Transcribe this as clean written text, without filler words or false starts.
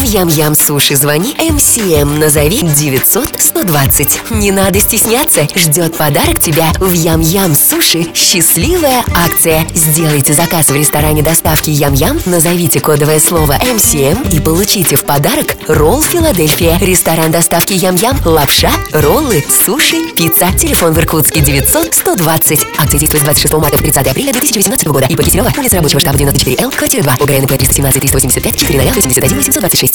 В Ям-Ям Суши звони, МСМ назови 900-120. Не надо стесняться, ждет подарок тебя в Ям-Ям Суши. Счастливая акция. Сделайте заказ в ресторане доставки Ям-Ям, назовите кодовое слово МСМ и получите в подарок ролл Филадельфия. Ресторан доставки Ям-Ям, лапша, роллы, суши, пицца. Телефон в Иркутске 900-120. Акция действует с 26 марта по 30 апреля 2018 года. ИП Киселева, улица Рабочего штаба 94Л, квартира 2. ОГРНП 317 385 400 81 826.